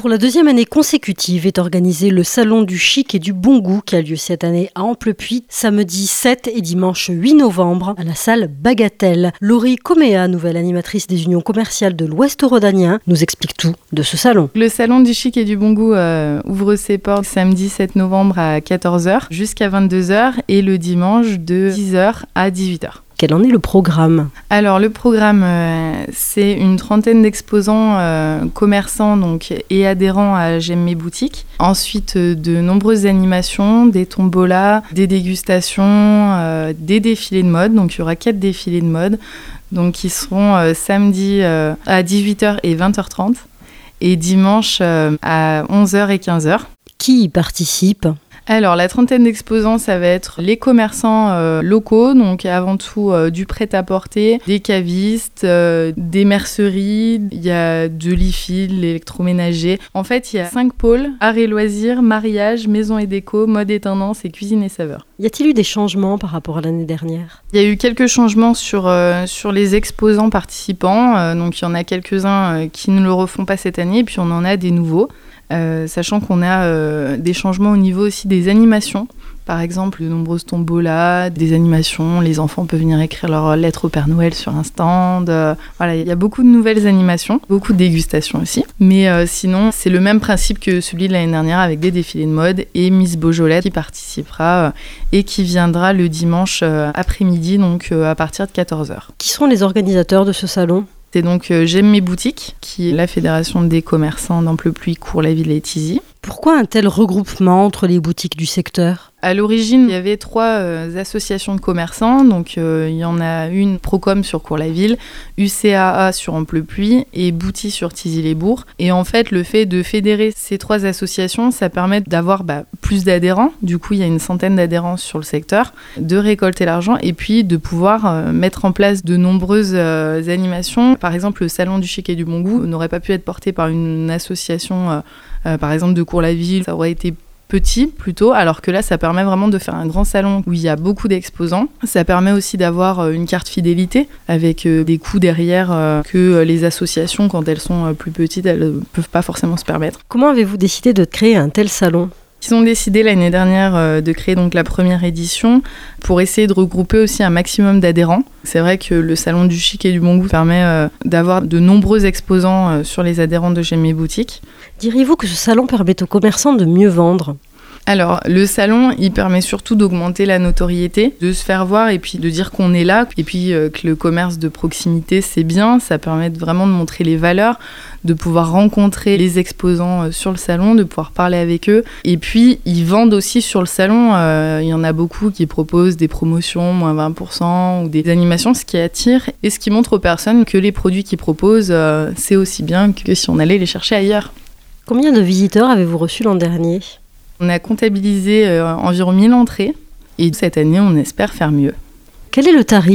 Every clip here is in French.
Pour la deuxième année consécutive est organisé le Salon du Chic et du Bon Goût qui a lieu cette année à Amplepuis, samedi 7 et dimanche 8 novembre à la salle Bagatelle. Laurie Coméa, nouvelle animatrice des unions commerciales de l'Ouest rhodanien, nous explique tout de ce salon. Le Salon du Chic et du Bon Goût ouvre ses portes samedi 7 novembre à 14h jusqu'à 22h et le dimanche de 10h à 18h. Quel en est le programme ? Alors le programme, c'est une trentaine d'exposants commerçants et adhérents à J'aime mes boutiques. Ensuite, de nombreuses animations, des tombolas, des dégustations, des défilés de mode. Donc il y aura 4 défilés de mode qui seront samedi à 18h et 20h30 et dimanche à 11h et 15h. Qui y participe ? Alors, la trentaine d'exposants, ça va être les commerçants locaux, donc avant tout du prêt-à-porter, des cavistes, des merceries, il y a de l'IFI, l'électroménager. En fait, il y a 5 pôles, art et loisirs, mariage, maison et déco, mode et tendance et cuisine et saveurs. Y a-t-il eu des changements par rapport à l'année dernière ? Il y a eu quelques changements sur les exposants participants, donc il y en a quelques-uns qui ne le refont pas cette année, et puis on en a des nouveaux. Sachant qu'on a des changements au niveau aussi des animations. Par exemple, de nombreuses tombolas, des animations, les enfants peuvent venir écrire leur lettre au Père Noël sur un stand. Voilà, il y a beaucoup de nouvelles animations, beaucoup de dégustations aussi. Mais sinon, c'est le même principe que celui de l'année dernière avec des défilés de mode et Miss Beaujolais qui participera et qui viendra le dimanche après-midi, donc à partir de 14h. Qui sont les organisateurs de ce salon ? C'est donc J'aime mes boutiques, qui est la fédération des commerçants d'Amplepuis, Cours-la-Ville et Thizy. Pourquoi un tel regroupement entre les boutiques du secteur ? À l'origine, il y avait 3 associations de commerçants. Donc, il y en a une Procom sur Cours-la-Ville, UCAA sur Amplepuis et Bouti sur Thizy-les-Bourgs. Et en fait, le fait de fédérer ces 3 associations, ça permet d'avoir plus d'adhérents. Du coup, il y a une centaine d'adhérents sur le secteur, de récolter l'argent et puis de pouvoir mettre en place de nombreuses animations. Par exemple, le Salon du Chic et du Bon Goût n'aurait pas pu être porté par une association, par exemple, de Cours-la-Ville. Ça aurait été petit plutôt, alors que là ça permet vraiment de faire un grand salon où il y a beaucoup d'exposants. Ça permet aussi d'avoir une carte fidélité avec des coûts derrière que les associations, quand elles sont plus petites, elles ne peuvent pas forcément se permettre. Comment avez-vous décidé de créer un tel salon ? Ils ont décidé l'année dernière de créer donc la première édition pour essayer de regrouper aussi un maximum d'adhérents. C'est vrai que le Salon du Chic et du Bon Goût permet d'avoir de nombreux exposants sur les adhérents de J'aime mes boutiques. Diriez-vous que ce salon permet aux commerçants de mieux vendre ? Alors, le salon, il permet surtout d'augmenter la notoriété, de se faire voir et puis de dire qu'on est là. Et puis que le commerce de proximité, c'est bien. Ça permet vraiment de montrer les valeurs, de pouvoir rencontrer les exposants sur le salon, de pouvoir parler avec eux. Et puis, ils vendent aussi sur le salon. Il y en a beaucoup qui proposent des promotions, moins 20% ou des animations, ce qui attire et ce qui montre aux personnes que les produits qu'ils proposent, c'est aussi bien que si on allait les chercher ailleurs. Combien de visiteurs avez-vous reçus l'an dernier ? On a comptabilisé environ 1000 entrées et cette année, on espère faire mieux. Quel est le tarif ?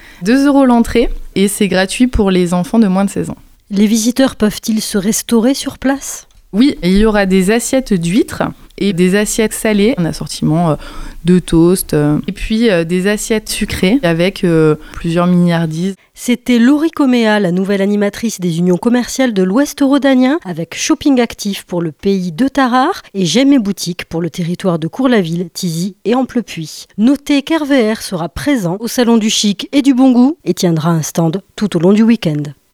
2 € l'entrée et c'est gratuit pour les enfants de moins de 16 ans. Les visiteurs peuvent-ils se restaurer sur place ? Oui, il y aura des assiettes d'huîtres et des assiettes salées, un assortiment de toast et puis des assiettes sucrées avec plusieurs milliardises. C'était Laurie Coméa, la nouvelle animatrice des unions commerciales de l'Ouest rhodanien, avec Shopping Actif pour le pays de Tarare et J'aime mes boutiques pour le territoire de Cours-la-Ville, Thizy et Amplepuis. Notez qu'RVR sera présent au Salon du Chic et du Bon Goût et tiendra un stand tout au long du week-end.